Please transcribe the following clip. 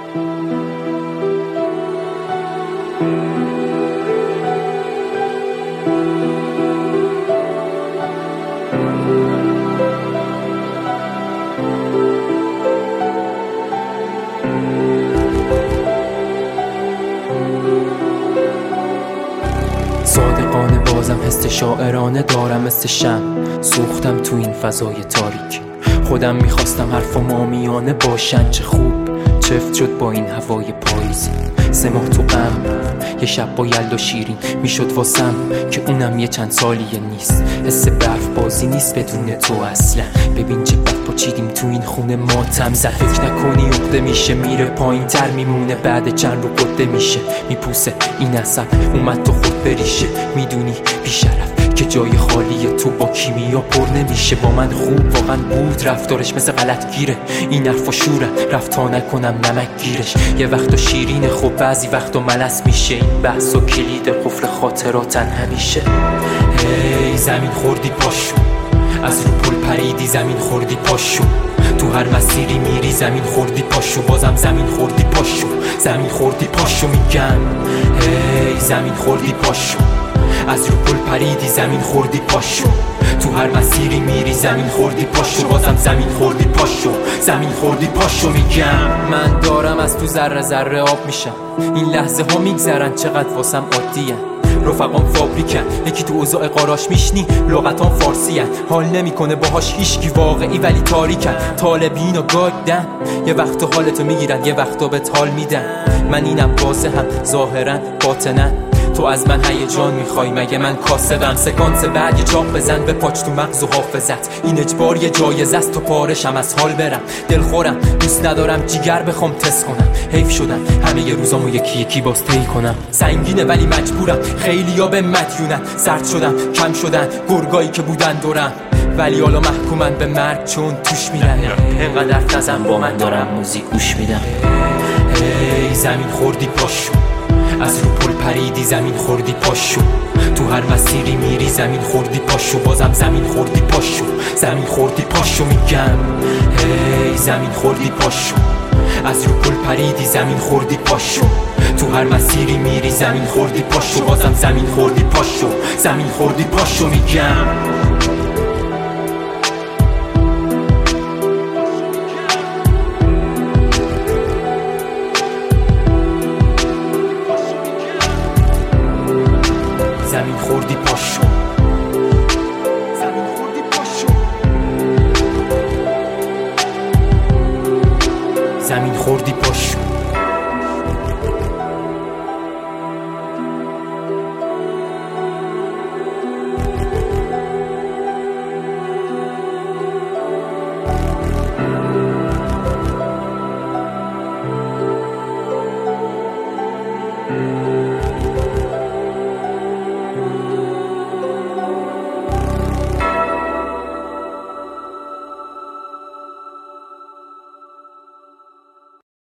صادقانه بازم حس شاعرانه دارم مثل شمع، سوختم تو این فضای تاریک. خودم میخواستم حرفم آمیانه باشن، چه خوب چفت شد با این هوای پاییزی. 3 ماه تو غم، یه شب با یلدا شیرین میشد واسم که اونم یه چند سالیه نیست. حس برف بازی نیست بدون تو اصلا. ببین چه بد پاچیدیم تو این خونه ماتم زد. فکر نکنی عقده میشه میره پایین تر میمونه، بعد چند رو قده میشه میپوسه این عصب اومد تو خود بریشه. میدونی بیشرف که جای خالی تو با کیمیا پر نمیشه. با من خوب واقعا بود، رفتارش مثل غلط گیره. این حرفا شورن رفت تا نکنم نمک گیرش. یه وقتا شیرین خوب بعضی وقتا ملس میشه. این بحث و کلید قفل خاطراتن همیشه. هی زمین خوردی پاشو، از رو پل پریدی زمین خوردی پاشو. تو هر مسیری میری زمین خوردی پاشو. بازم زمین خوردی پاشو، زمین خوردی پاشو میگم. هی زمین خوردی پاشو، از رو پل پریدی زمین خوردی پاشو. تو هر مسیری میری زمین خوردی پاشو. بازم زمین خوردی پاشو، زمین خوردی پاشو میگم. من دارم از تو ذره ذره آب میشم. این لحظه ها میگذرن چقدر واسم عادیه. رفقام فابریکن، یکی تو اوضاع قاراش میشنی لغتان فارسیه. حال نمیکنه باهاش هیچکی واقعی ولی تاریکن. طالبین و گادن، یه وقتا حالتو میگیرن یه وقتا بهت حال میدن. من اینم واضحم هم ظاهرا باطنن. تو از من هیجان میخوای مگه من کاسبم؟ سکانس بعد یه چاق بزن به پاچ تو مغز و حافظت. این اجبار یه جایزه است تو پارشم از حال برم. دلخورم دوست ندارم جیگر بخوام تست کنم. حیف شدم همه ی روزامو یکی یکی باز طی کنم. سنگینه ولی مجبورم، خیلیا به مدیونن. سرد شدم کم شدن گرگایی که بودن دورم، ولی حالا محکومن به مرگ چون توش میرن. اینقدر نزن با من دارم موزیک گوش میدم. هی زمین خوردی پاشو، از رو پل پریدی زمین خوردی پاشو. تو هر مسیری میری زمین خوردی پاشو. بازم زمین خوردی پاشو، زمین خوردی پاشو میگم. هی زمین خوردی پاشو، از رو پل پریدی زمین خوردی پاشو. تو هر مسیری میری زمین خوردی پاشو. بازم زمین خوردی پاشو، زمین خوردی پاشو میگم.